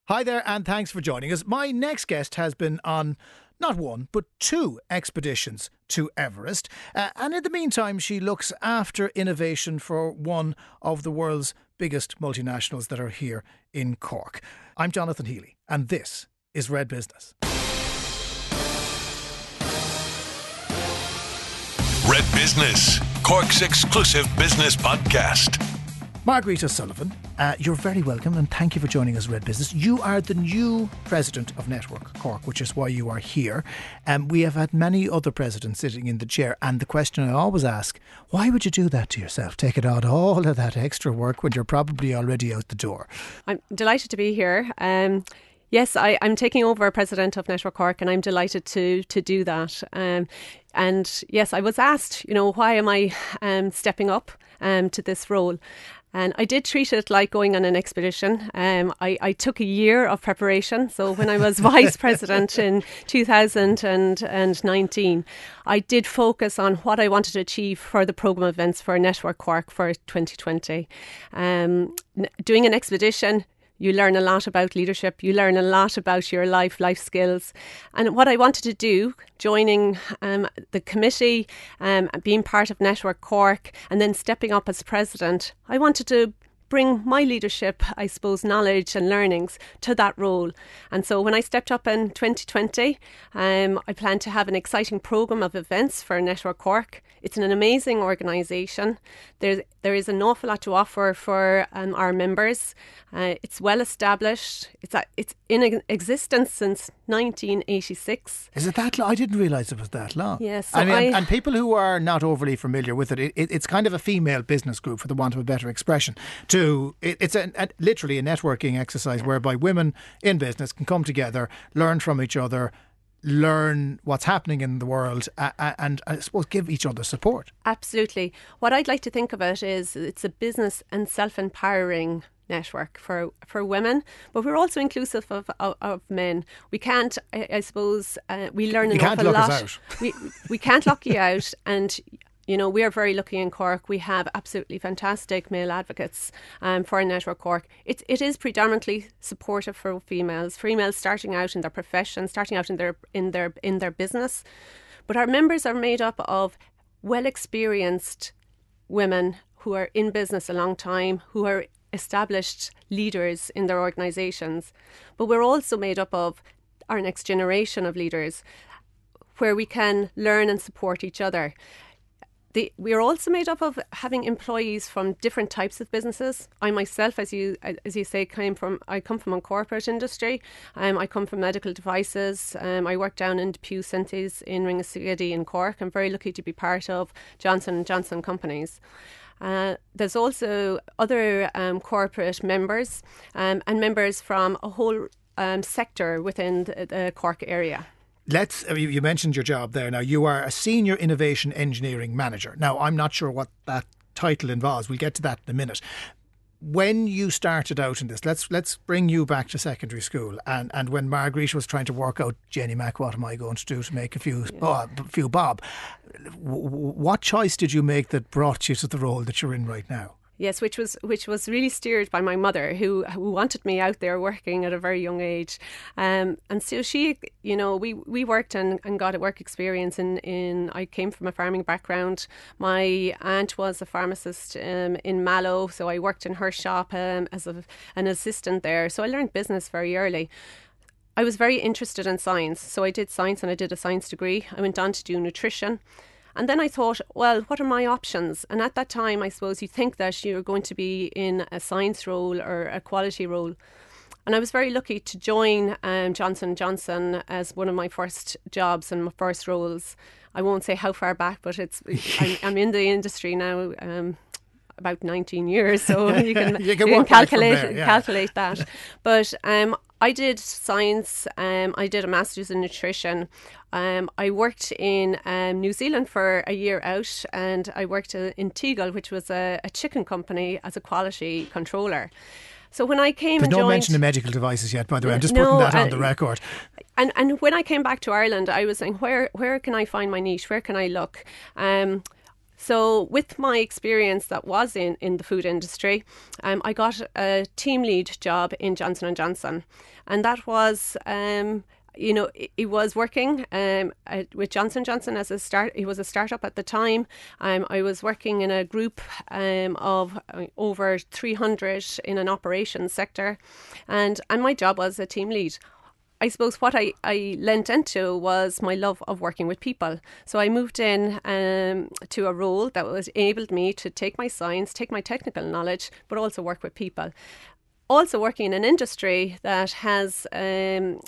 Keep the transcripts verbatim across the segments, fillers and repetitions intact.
Hi there, and thanks for joining us. My next guest has been on not one, but two expeditions to Everest. Uh, and in the meantime, she looks after innovation for one of the world's biggest multinationals that are here in Cork. I'm Jonathan Healy, and this is Red Business. Red Business, Cork's exclusive business podcast. Marguerite O'Sullivan, uh, you're very welcome and thank you for joining us, Red Business. You are the new president of Network Cork, which is why you are here. Um, we have had many other presidents sitting in the chair, and the question I always ask, why would you do that to yourself? Take it on all of that extra work when you're probably already out the door. I'm delighted to be here. Um, yes, I, I'm taking over president of Network Cork, and I'm delighted to to do that. Um, and yes, I was asked, you know, why am I um, stepping up um, to this role? And I did treat it like going on an expedition. Um, I, I took a year of preparation. So when I was vice president in two thousand nineteen, I did focus on what I wanted to achieve for the programme of events for Network Cork for twenty twenty. Um, doing an expedition, you learn a lot about leadership. You learn a lot about your life, life skills. And what I wanted to do, joining um, the committee, um, being part of Network Cork, and then stepping up as president, I wanted to bring my leadership, I suppose, knowledge and learnings to that role. And so when I stepped up in twenty twenty, um, I plan to have an exciting programme of events for Network Cork. It's an amazing organisation. There's, there is an awful lot to offer for um, our members. Uh, it's well established. It's a, it's in existence since nineteen eighty-six. Is it that long? I didn't realise it was that long. Yes. So I mean, I, and, and people who are not overly familiar with it, it, it, it's kind of a female business group, for the want of a better expression. To it, It's a, a, literally a networking exercise, yeah, whereby women in business can come together, learn from each other, learn what's happening in the world, uh, and I suppose give each other support. Absolutely. What I'd like to think of it is it's a business and self-empowering network for for women, but we're also inclusive of of, of men. We can't, I, I suppose, uh, we learn an you can't awful lock lot. Us out. We we can't lock you out, and you know, we are very lucky in Cork. We have absolutely fantastic male advocates um, for Network Cork. It, it is predominantly supportive for females, females starting out in their profession, starting out in their in their in their business. But our members are made up of well experienced women who are in business a long time, who are established leaders in their organisations. But we're also made up of our next generation of leaders, where we can learn and support each other. The, we are also made up of having employees from different types of businesses. I myself, as you as you say, came from I come from a corporate industry. Um, I come from medical devices. Um, I work down in Depew Synthes in Ringaskiddy in Cork. I'm very lucky to be part of Johnson and Johnson companies. Uh, there's also other um, corporate members um, and members from a whole um, sector within the, the Cork area. Let's. You mentioned your job there. Now, you are a senior innovation engineering manager. Now, I'm not sure what that title involves. We'll get to that in a minute. When you started out in this, let's let's bring you back to secondary school, and, and when Marguerite was trying to work out, Jenny Mac, what am I going to do to make a few yeah. oh, a few bob? W- what choice did you make that brought you to the role that you're in right now? Yes, which was which was really steered by my mother, who who wanted me out there working at a very young age, um, and so she, you know, we, we worked and, and got a work experience in, in. I came from a farming background. My aunt was a pharmacist um, in Mallow, so I worked in her shop um, as a, an assistant there. So I learned business very early. I was very interested in science, so I did science and I did a science degree. I went on to do nutrition. And then I thought, well, what are my options? And at that time, I suppose you think that you're going to be in a science role or a quality role. And I was very lucky to join um, Johnson and Johnson as one of my first jobs and my first roles. I won't say how far back, but it's I'm, I'm in the industry now um, about nineteen years, so you can, you can, you can calculate there, yeah. calculate that. But um, I did science. Um, I did a master's in nutrition. Um, I worked in um, New Zealand for a year out, and I worked uh, in Teagle, which was a, a chicken company, as a quality controller. So when I came There's and no joined, mention of medical devices yet, by the way. I'm just no, putting that on uh, the record. And and when I came back to Ireland, I was saying, where where can I find my niche? Where can I look? Um, So with my experience that was in, in the food industry, um, I got a team lead job in Johnson and Johnson. And that was... Um, You know, he was working um, with Johnson and Johnson as a start. He was a startup at the time. Um, I was working in a group um, of over three hundred in an operations sector, and and my job was a team lead. I suppose what I, I lent into was my love of working with people. So I moved in um, to a role that was enabled me to take my science, take my technical knowledge, but also work with people. Also working in an industry that has... Um,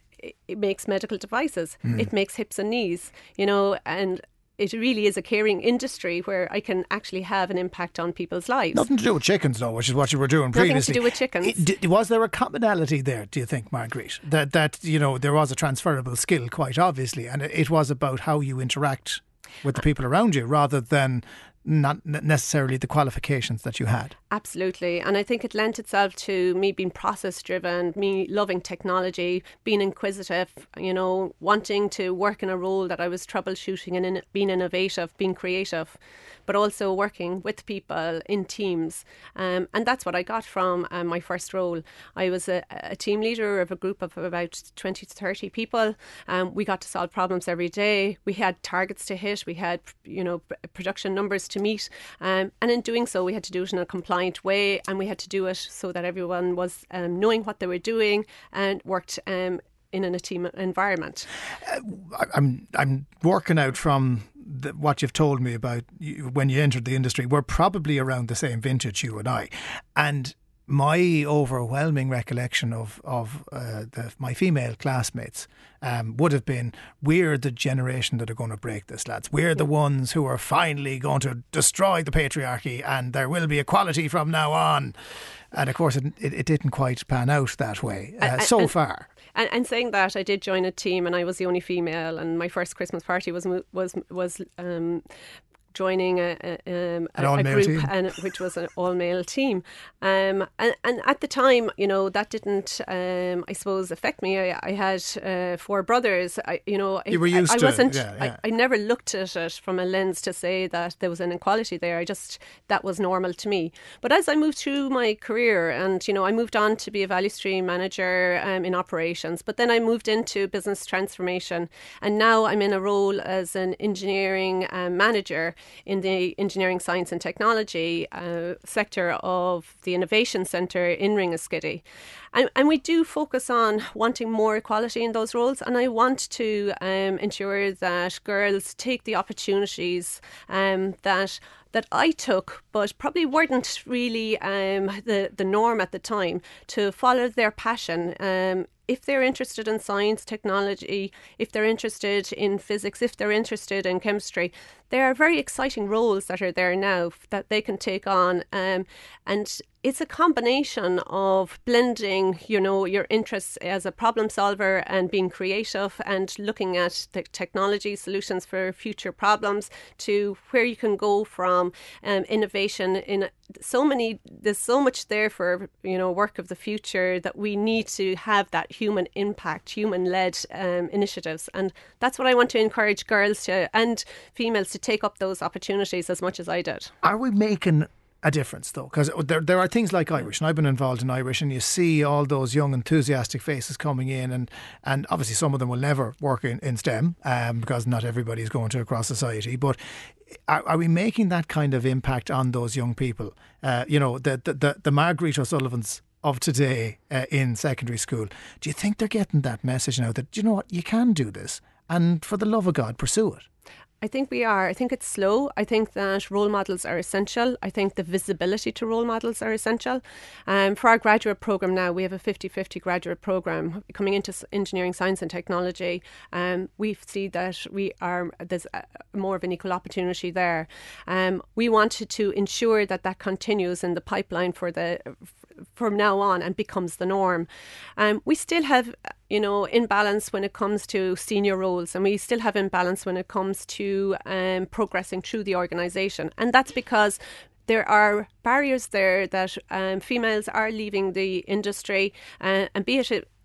it makes medical devices. Mm. It makes hips and knees, you know, and it really is a caring industry where I can actually have an impact on people's lives. Nothing to do with chickens, though, which is what you were doing Nothing previously. Nothing to do with chickens. It, d- was there a commonality there, do you think, Marguerite? That, that you know, there was a transferable skill, quite obviously, and it, it was about how you interact with the people around you rather than not necessarily the qualifications that you had. Absolutely. And I think it lent itself to me being process driven, me loving technology, being inquisitive, you know, wanting to work in a role that I was troubleshooting and in, being innovative, being creative, but also working with people in teams. Um, and that's what I got from um, my first role. I was a, a team leader of a group of about twenty to thirty people. Um, we got to solve problems every day. We had targets to hit. We had, you know, production numbers to meet. Um, and in doing so, we had to do it in a compliant way, and we had to do it so that everyone was um, knowing what they were doing and worked um, in a team environment. Uh, I'm I'm working out from the, what you've told me about you, when you entered the industry. We're probably around the same vintage, you and I, and my overwhelming recollection of of uh, the, my female classmates um, would have been, we're the generation that are going to break this, lads. We're the ones who are finally going to destroy the patriarchy, and there will be equality from now on. And of course, it, it, it didn't quite pan out that way uh, so and, far. And, and saying that, I did join a team, and I was the only female, and my first Christmas party was was was. Um, joining a, a, um, a, a group and, which was an all-male team. Um, and, and at the time, you know, that didn't, um, I suppose, affect me. I, I had uh, four brothers. I, you know, you were used I, I to wasn't, it. Yeah, yeah. I, I never looked at it from a lens to say that there was an inequality there. I just, that was normal to me. But as I moved through my career, and, you know, I moved on to be a value stream manager um, in operations, but then I moved into business transformation. And now I'm in a role as an engineering um, manager in the engineering, science and technology uh, sector of the Innovation Centre in Ringaskiddy. And, and we do focus on wanting more equality in those roles, and I want to um, ensure that girls take the opportunities um, that that I took, but probably weren't really um, the, the norm at the time, to follow their passion. Um, if they're interested in science, technology, if they're interested in physics, if they're interested in chemistry, there are very exciting roles that are there now that they can take on. Um, and it's a combination of blending, you know, your interests as a problem solver and being creative and looking at the technology solutions for future problems, to where you can go from um, innovation in so many, there's so much there for, you know, work of the future, that we need to have that human impact, human-led um, initiatives. And that's what I want to encourage girls to, and females to take up those opportunities as much as I did. Are we making a difference, though? Because there, there are things like Irish, and I've been involved in Irish, and you see all those young enthusiastic faces coming in, and, and obviously some of them will never work in, in STEM um, because not everybody is going to across society, but are, are we making that kind of impact on those young people? Uh, you know, the, the, the, the Marguerite O'Sullivans of today uh, in secondary school, do you think they're getting that message now that, you know what, you can do this, and for the love of God, pursue it? I think we are. I think it's slow. I think that role models are essential. I think the visibility to role models are essential. Um, for our graduate programme now, we have a fifty-fifty graduate programme coming into engineering, science and technology. Um, we see that we are there's a, more of an equal opportunity there. Um, we wanted to ensure that that continues in the pipeline for the from now on and becomes the norm. Um, we still have, you know, imbalance when it comes to senior roles, and we still have imbalance when it comes to um, progressing through the organisation. And that's because there are barriers there that um, females are leaving the industry, uh, and be it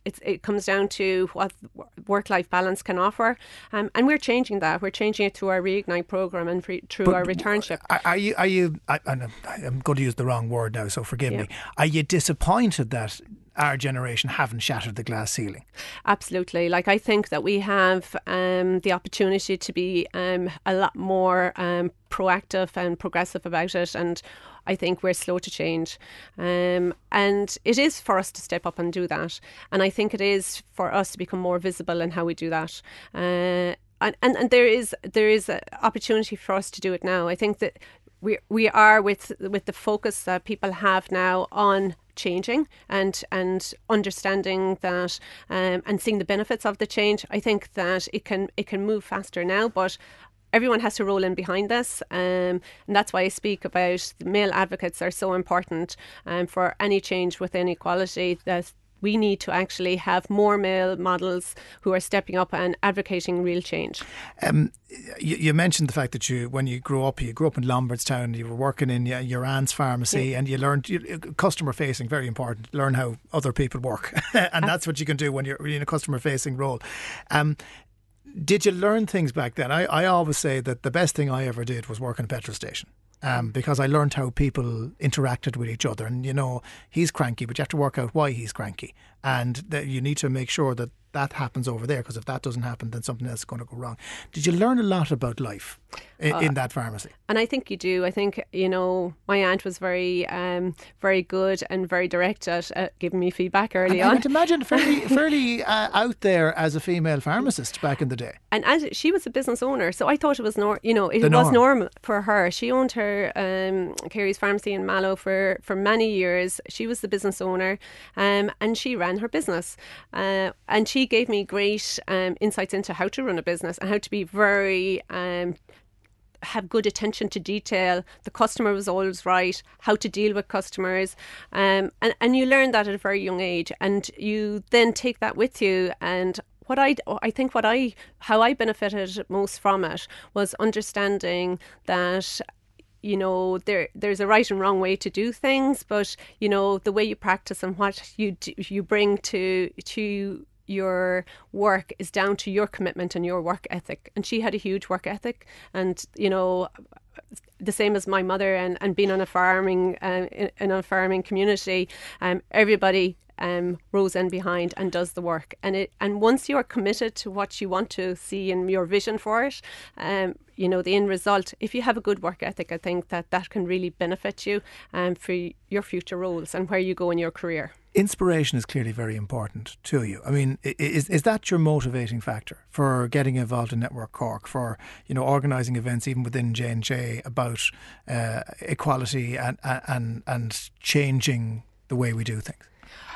it's, it comes down to what work-life balance can offer. Um, and we're changing that. We're changing it through our Reignite programme and pre- through but our returnship. Are, are you, are you I, I'm going to use the wrong word now, so forgive yeah. me. Are you disappointed that our generation haven't shattered the glass ceiling? Absolutely. Like, I think that we have um, the opportunity to be um, a lot more um, proactive and progressive about it, and I think we're slow to change. Um, and it is for us to step up and do that. And I think it is for us to become more visible in how we do that. Uh, and, and, and there is there is an opportunity for us to do it now. I think that we we are with with the focus that people have now on changing and and understanding that um, and seeing the benefits of the change. I think that it can it can move faster now, but everyone has to roll in behind this, um, and that's why I speak about the male advocates are so important um, for any change within equality, that we need to actually have more male models who are stepping up and advocating real change. Um, you, you mentioned the fact that you, when you grew up, you grew up in Lombardstown, you were working in your, your aunt's pharmacy, yeah. and you learned you, customer facing, very important, learn how other people work. And that's what you can do when you're in a customer facing role. Um, did you learn things back then? I, I always say that the best thing I ever did was work in a petrol station. Um, because I learned how people interacted with each other. And, you know, he's cranky, but you have to work out why he's cranky. And that you need to make sure that that happens over there, because if that doesn't happen, then something else is going to go wrong. Did you learn a lot about life in, uh, in that pharmacy? And I think you do. I think, you know, my aunt was very, um, very good and very direct at uh, giving me feedback early and on. I would imagine fairly, fairly uh, out there as a female pharmacist back in the day. And as she was a business owner, so I thought it was nor- you know, it the was norm. normal for her. She owned her um, Carey's Pharmacy in Mallow for, for many years. She was the business owner, um, and she ran her business. Uh, and she gave me great um, insights into how to run a business and how to be very um, have good attention to detail. The customer was always right, how to deal with customers, um, and, and you learn that at a very young age, and you then take that with you. And what I, I think what I, how I benefited most from it was understanding that, you know, there there's a right and wrong way to do things, but, you know, the way you practice and what you do, you bring to to your work is down to your commitment and your work ethic. And she had a huge work ethic, and, you know, the same as my mother, and, and being on a farming uh, in, in a farming community, um, everybody um, rows in behind and does the work. And it and once you are committed to what you want to see and your vision for it, um, you know, the end result, if you have a good work ethic, I think that that can really benefit you um, for your future roles and where you go in your career. Inspiration is clearly very important to you. I mean, is is that your motivating factor for getting involved in Network Cork, for, you know, organising events even within J and J about uh, equality and, and and changing the way we do things?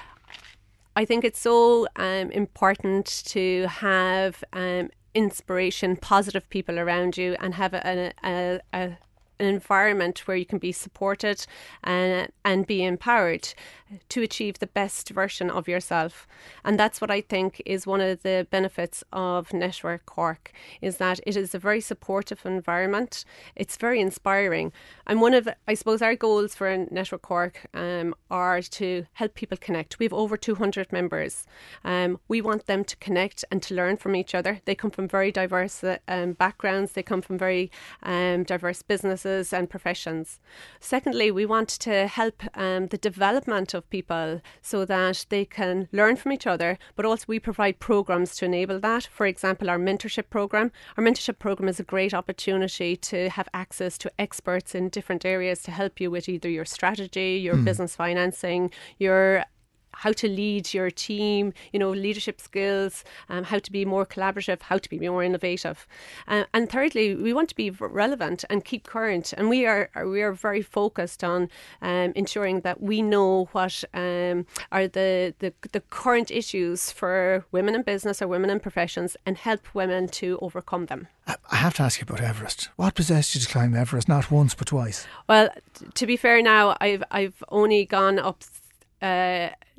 I think it's so um, important to have um, inspiration, positive people around you, and have a, a, a an environment where you can be supported and and be empowered to achieve the best version of yourself. And that's what I think is one of the benefits of Network Cork, is that it is a very supportive environment. It's very inspiring. And one of, I suppose, our goals for Network Cork um, are to help people connect. We have over two hundred members. Um, we want them to connect and to learn from each other. They come from very diverse uh, um, backgrounds. They come from very um, diverse businesses and professions. Secondly, we want to help um, the development of people so that they can learn from each other, but also we provide programs to enable that. For example, our mentorship program. Our mentorship program is a great opportunity to have access to experts in different areas to help you with either your strategy, your mm. business financing, your how to lead your team, you know, leadership skills, um, how to be more collaborative, how to be more innovative. Uh, and thirdly, we want to be relevant and keep current. And we are we are very focused on um, ensuring that we know what um, are the, the, the current issues for women in business or women in professions, and help women to overcome them. I have to ask you about Everest. What possessed you to climb Everest, not once but twice? Well, t- to be fair now, I've I've only gone up Uh,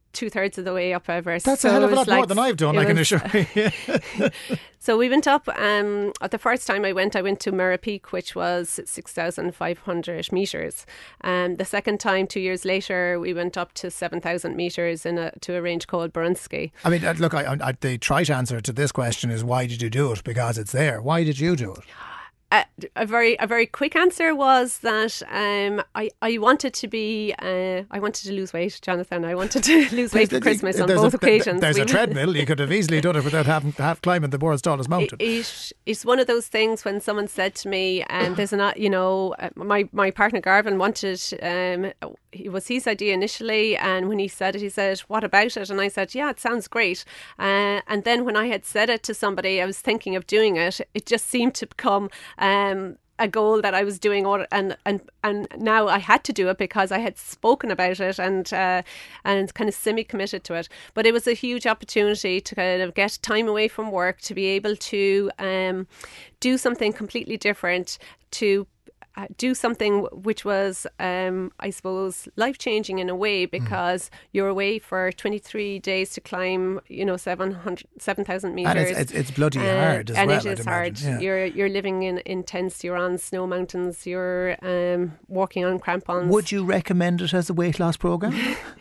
two thirds of the way up Everest. That's so a hell of a lot like, more than I've done, I can was, assure you. So we went up, um, the first time I went, I went to Murra Peak, which was six thousand five hundred metres. Um, the second time, two years later, we went up to seven thousand metres in a, to a range called Burunsky. I mean, look, I, I, the trite answer to this question is, why did you do it? Because it's there. Why did you do it? Uh, a very a very quick answer was that um, I I wanted to be uh, I wanted to lose weight, Jonathan. I wanted to lose weight for Christmas on both a, occasions. There's we, a treadmill. You could have easily done it without having to have climbing the world's tallest mountain. It, it, it's one of those things when someone said to me, um, "There's an you know uh, my my partner Garvin wanted um, it was his idea initially, and when he said it, he said, "What about it?" And I said, "Yeah, it sounds great." Uh, and then when I had said it to somebody, I was thinking of doing it. It just seemed to become Um, a goal that I was doing, all, and and and now I had to do it because I had spoken about it and uh, and kind of semi-committed to it. But it was a huge opportunity to kind of get time away from work, to be able to um, do something completely different, to uh, do something which was, um, I suppose, life-changing in a way, because mm. you're away for twenty-three days to climb, you know, seven thousand metres. And it's, it's, it's bloody uh, hard as and well, it is I'd hard. Imagine, yeah. You're you're living in, in tents, you're on snow mountains, you're um, walking on crampons. Would you recommend it as a weight loss programme?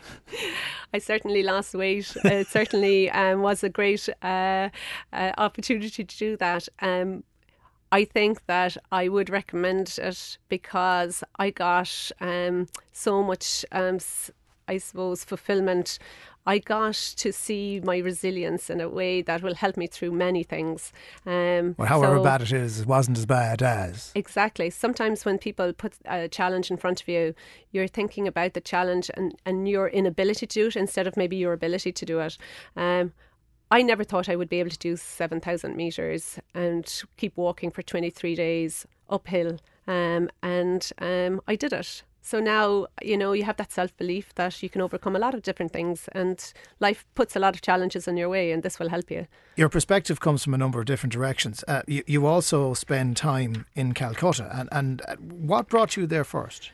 I certainly lost weight. It certainly um, was a great uh, uh, opportunity to do that. Um, I think that I would recommend it because I got um, so much, um, I suppose, fulfillment. I got to see my resilience in a way that will help me through many things. Um, well, however so, bad it is, it wasn't as bad as. Exactly. Sometimes when people put a challenge in front of you, you're thinking about the challenge and, and your inability to do it instead of maybe your ability to do it. Um, I never thought I would be able to do seven thousand metres and keep walking for twenty-three days uphill. Um, and um, I did it. So now, you know, you have that self-belief that you can overcome a lot of different things, and life puts a lot of challenges in your way, and this will help you. Your perspective comes from a number of different directions. Uh, you, you also spend time in Calcutta. And, and what brought you there first?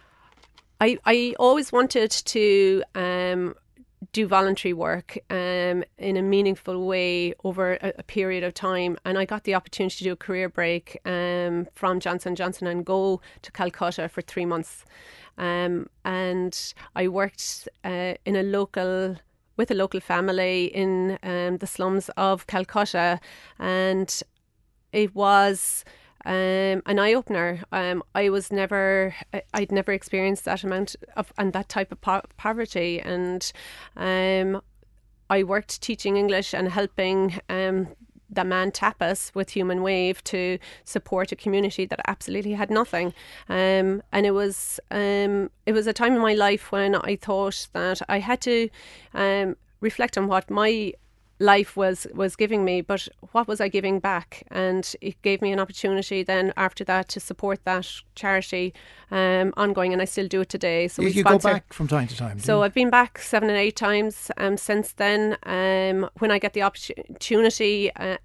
I, I always wanted to Um, do voluntary work um, in a meaningful way over a, a period of time, and I got the opportunity to do a career break um, from Johnson and Johnson and go to Calcutta for three months. Um, and I worked uh, in a local with a local family in um, the slums of Calcutta, and it was Um, an eye-opener. Um, I was never, I'd never experienced that amount of and that type of po- poverty. And um, I worked teaching English and helping um, the man Tapas with Human Wave to support a community that absolutely had nothing. Um, and it was um, it was a time in my life when I thought that I had to um, reflect on what my life was was giving me, but what was I giving back? And it gave me an opportunity then after that to support that charity um, ongoing, and I still do it today. So you, we you sponsor, go back from time to time. So you? I've been back seven and eight times um, since then. Um, when I get the opportunity, uh,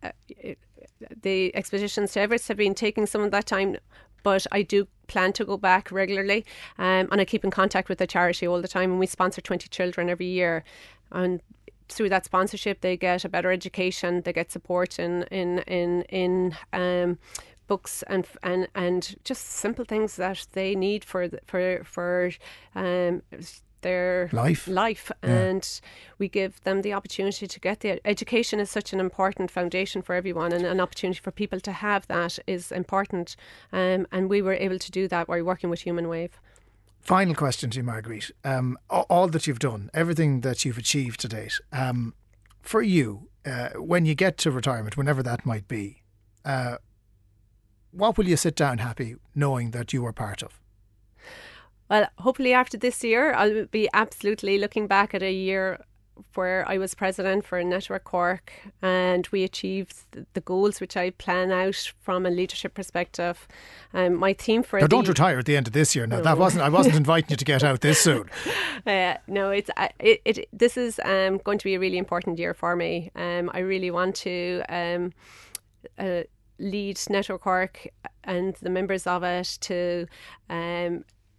the expeditions to Everest have been taking some of that time, but I do plan to go back regularly, um, and I keep in contact with the charity all the time, and we sponsor twenty children every year. And through that sponsorship, they get a better education, they get support in in in in um, books and and and just simple things that they need for for for um, their life. Life, yeah. And we give them the opportunity to get the education. Is such an important foundation for everyone, and an opportunity for people to have that is important. Um, and we were able to do that by working with Human Wave. Final question to you, Marguerite. Um, all that you've done, everything that you've achieved to date, um, for you, uh, when you get to retirement, whenever that might be, uh, what will you sit down happy knowing that you were part of? Well, hopefully after this year, I'll be absolutely looking back at a year where I was president for Network Cork, and we achieved the goals which I plan out from a leadership perspective. Um, my theme for now, the, don't retire at the end of this year. Now, no. that wasn't. I wasn't inviting you to get out this soon. Uh, no, it's uh, it, it. This is um, going to be a really important year for me. Um, I really want to um, uh, lead Network Cork and the members of it to Um,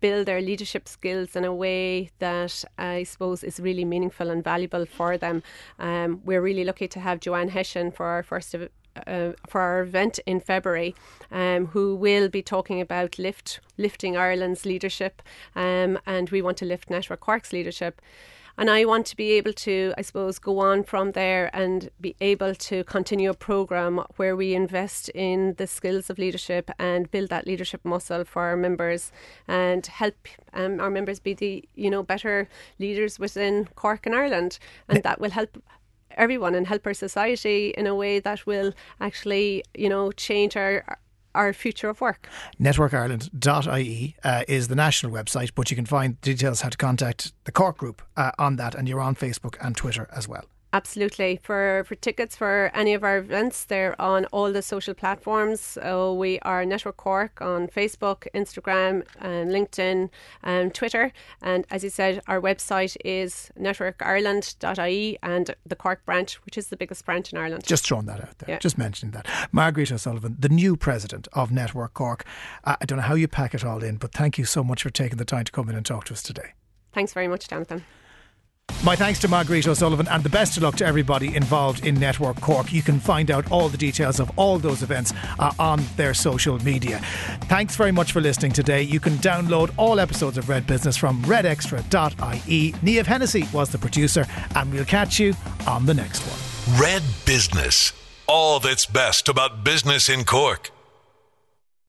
build their leadership skills in a way that I suppose is really meaningful and valuable for them. Um, we're really lucky to have Joanne Hession for our first ev- Uh, for our event in February, um, who will be talking about lift lifting Ireland's leadership, um, and we want to lift Network Cork's leadership. And I want to be able to, I suppose, go on from there and be able to continue a programme where we invest in the skills of leadership and build that leadership muscle for our members and help um, our members be the, you know, better leaders within Cork and Ireland. And that will help everyone and help our society in a way that will actually, you know, change our our future of work. network ireland dot I E uh, is the national website, but you can find details how to contact the Cork group uh, on that, and you're on Facebook and Twitter as well. Absolutely. For for tickets for any of our events, they're on all the social platforms. So we are Network Cork on Facebook, Instagram, and LinkedIn and Twitter. And as you said, our website is network ireland dot I E, and the Cork branch, which is the biggest branch in Ireland. Just throwing that out there, yeah. Just mentioning that. Marguerite O'Sullivan, the new president of Network Cork. Uh, I don't know how you pack it all in, but thank you so much for taking the time to come in and talk to us today. Thanks very much, Jonathan. My thanks to Marguerite O'Sullivan, and the best of luck to everybody involved in Network Cork. You can find out all the details of all those events uh, on their social media. Thanks very much for listening today. You can download all episodes of Red Business from red extra dot I E. Niamh Hennessy was the producer, and we'll catch you on the next one. Red Business. All that's best about business in Cork.